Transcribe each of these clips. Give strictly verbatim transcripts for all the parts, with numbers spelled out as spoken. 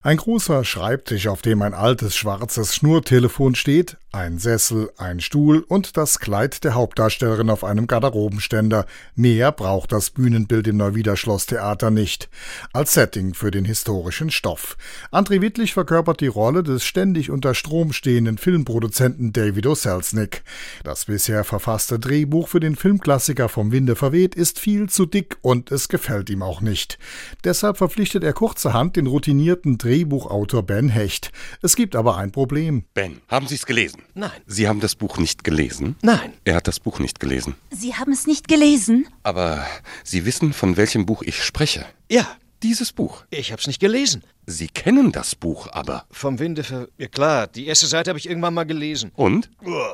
Ein großer Schreibtisch, auf dem ein altes schwarzes Schnurtelefon steht, ein Sessel, ein Stuhl und das Kleid der Hauptdarstellerin auf einem Garderobenständer. Mehr braucht das Bühnenbild im Neuwieder Schlosstheater nicht. Als Setting für den historischen Stoff. André Wittlich verkörpert die Rolle des ständig unter Strom stehenden Filmproduzenten David O. Selznick. Das bisher verfasste Drehbuch für den Filmklassiker Vom Winde verweht ist viel zu dick und es gefällt ihm auch nicht. Deshalb verpflichtet er kurzerhand den routinierten Drehbuchautor Ben Hecht. Es gibt aber ein Problem. Ben, haben Sie es gelesen? Nein. Sie haben das Buch nicht gelesen? Nein. Er hat das Buch nicht gelesen. Sie haben es nicht gelesen? Aber Sie wissen, von welchem Buch ich spreche? Ja. Dieses Buch. Ich hab's nicht gelesen. Sie kennen das Buch aber. Vom Winde ver... Ja klar, die erste Seite habe ich irgendwann mal gelesen. Und?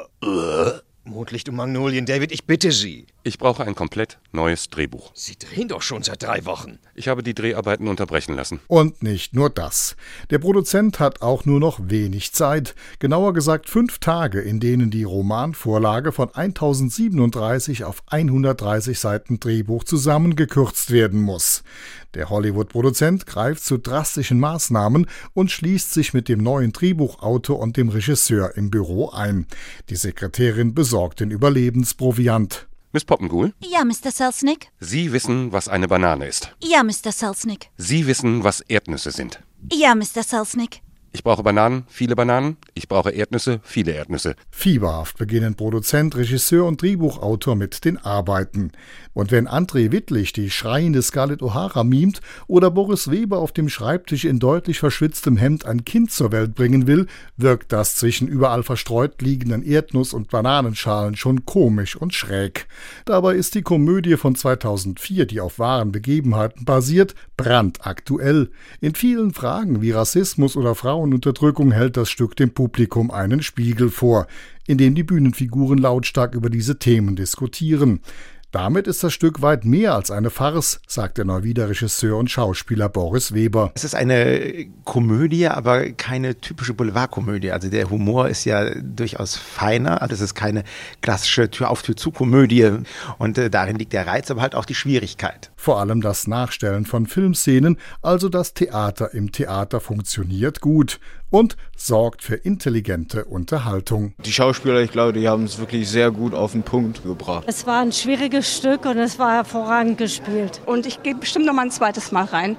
Mondlicht und Magnolien, David, ich bitte Sie. Ich brauche ein komplett neues Drehbuch. Sie drehen doch schon seit drei Wochen. Ich habe die Dreharbeiten unterbrechen lassen. Und nicht nur das. Der Produzent hat auch nur noch wenig Zeit. Genauer gesagt fünf Tage, in denen die Romanvorlage von tausendsiebenunddreißig auf hundertdreißig Seiten Drehbuch zusammengekürzt werden muss. Der Hollywood-Produzent greift zu drastischen Maßnahmen und schließt sich mit dem neuen Drehbuchautor und dem Regisseur im Büro ein. Die Sekretärin besorgt den Überlebensproviant. Miss Poppenguhl? Ja, Mister Selznick? Sie wissen, was eine Banane ist. Ja, Mister Selznick. Sie wissen, was Erdnüsse sind. Ja, Mister Selznick. Ich brauche Bananen, viele Bananen. Ich brauche Erdnüsse, viele Erdnüsse. Fieberhaft beginnen Produzent, Regisseur und Drehbuchautor mit den Arbeiten. Und wenn André Wittlich die schreiende Scarlett O'Hara mimt oder Boris Weber auf dem Schreibtisch in deutlich verschwitztem Hemd ein Kind zur Welt bringen will, wirkt das zwischen überall verstreut liegenden Erdnuss- und Bananenschalen schon komisch und schräg. Dabei ist die Komödie von zweitausendvier, die auf wahren Begebenheiten basiert, brandaktuell. In vielen Fragen wie Rassismus oder Frauenunterdrückung hält das Stück dem Publikum einen Spiegel vor, in dem die Bühnenfiguren lautstark über diese Themen diskutieren. Damit ist das Stück weit mehr als eine Farce, sagt der Neuwieder Regisseur und Schauspieler Boris Weber. Es ist eine Komödie, aber keine typische Boulevardkomödie. Also der Humor ist ja durchaus feiner. Also es ist keine klassische Tür-auf-Tür-zu-Komödie. Und äh, darin liegt der Reiz, aber halt auch die Schwierigkeit. Vor allem das Nachstellen von Filmszenen, also das Theater im Theater, funktioniert gut und sorgt für intelligente Unterhaltung. Die Schauspieler, ich glaube, die haben es wirklich sehr gut auf den Punkt gebracht. Es war ein schwieriges Stück und es war hervorragend gespielt. Und ich gehe bestimmt noch mal ein zweites Mal rein.